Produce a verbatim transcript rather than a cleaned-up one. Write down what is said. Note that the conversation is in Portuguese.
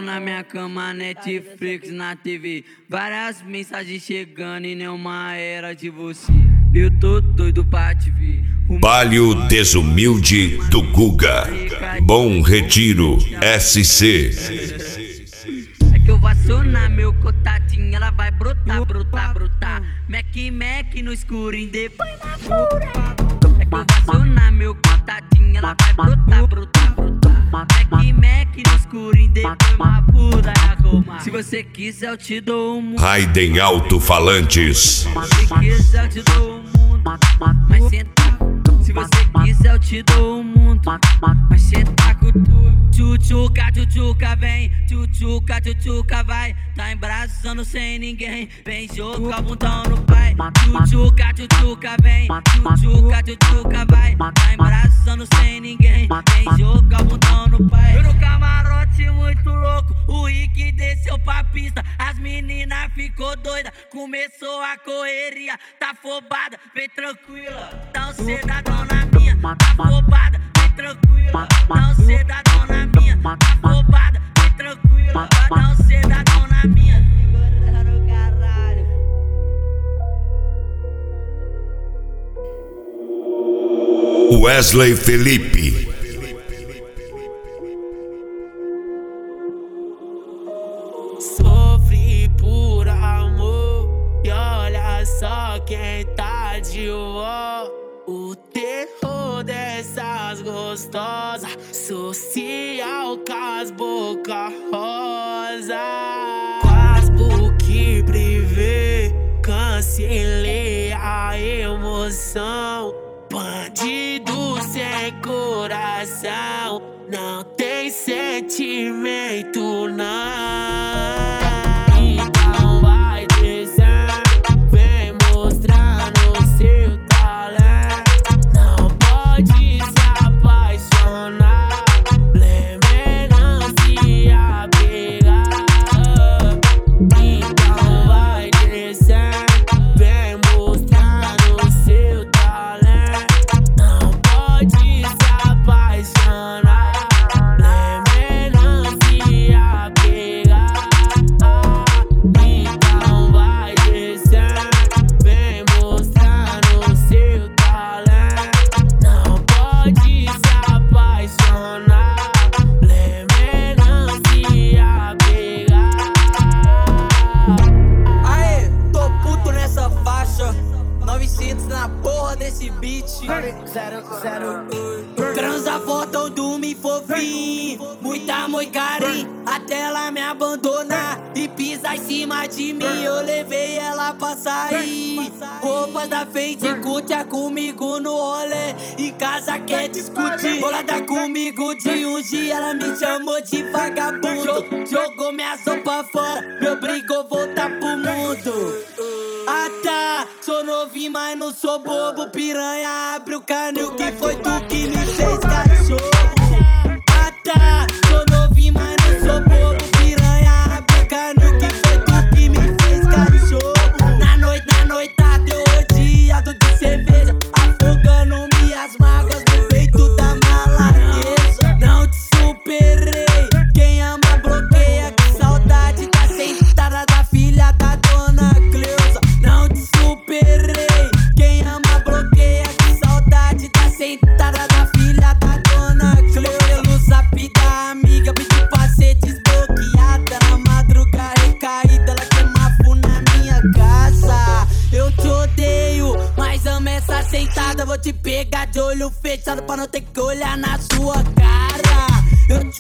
na minha cama, Netflix na T V. Várias mensagens chegando e nenhuma era de você. Eu tô doido pra te ver. Palio Desumilde do Guga. Bom Retiro, S C. É que eu vou acionar meu contatinho, ela vai brotar, brotar, brotar. Mac, Mac no escurinho, depois na pura. É que eu vou acionar meu contatinho, ela vai brotar, brotar, brotar. Mac, Mac no escurinho, depois na pura. Se você quiser eu te dou o mundo. Raiden Alto-Falantes. Se você quiser eu te dou o mundo. Mas senta. Se você quiser eu te dou o mundo. Mas senta com tudo. Tchutchuca, tchutchuca, vem. Tchutchuca, tchutchuca, vai. Tá embraçando sem ninguém. Vem jogar o bundão no pai. Tchutchuca, tchutchuca, vem. Tchutchuca, tchutchuca, vai. Tá embraçando sem ninguém. Vem jogar o bundão no pai. Eu no camarote muito louco. O Rick desceu pra pista. As meninas ficou doida. Começou a correria. Tá afobada, vem tranquila. Não cê dá dona minha. Tá afobada, vem tranquila. Não cê dá dona minha. Tá afobada, vem tranquila. Não cê dá dona minha. Segurando caralho. Wesley Felipe. Sofri por amor e olha só quem tá de ó. O terror dessas gostosas, social com as boca rosa. Facebook privê, cancelei a emoção. Bandido sem coração, não tem sentimento não. Então vai descer, vem mostrando seu talento. Não pode se apaixonar, lembrando se apegar. Então vai descer, vem mostrando seu talento. Não pode se apaixonar, lembrando se apegar. Então vai descer, vem mostrando seu talento. Não pode se apaixonar, lembrando se apegar. Aê, tô puto nessa faixa. novecentos na porra desse beat. Zero, zero, transa foto do me fofinho. Muita amor e carinho, até ela me abandonar e pisar em cima de mim. Eu levei ela pra sair. Roupas da Fendi, curtia comigo no rolê. Em casa quer discutir, bolada comigo de um dia. Ela me chamou de vagabundo, jogou minha sopa fora, me obrigou a voltar pro mundo. Ah tá, sou novinho, mas não sou bobo. Piranha, abre o canil, que foi tu que me fez cachorro. Ah tá, sou novinho, mas não sou bobo. Piranha, abre o canil, que foi tu que me fez cachorro. Na noite, na noitada, eu rodeado de cerveja, afogando minhas mágoas no peito da maladeza. Não te superei, quem ama bloqueia, que saudade da sentada da filha da dona Cleusa. Não te superei, quem ama bloqueia, que saudade da sentada da filha da dona Cleusa. Pelo zap da amiga, pedi pra ser desbloqueada. Na madrugada recaída, ela queima fogo na minha casa. Eu te odeio, mas amo essa sentada. Vou te pegar de olho fechado pra não ter que olhar na sua cara. Eu te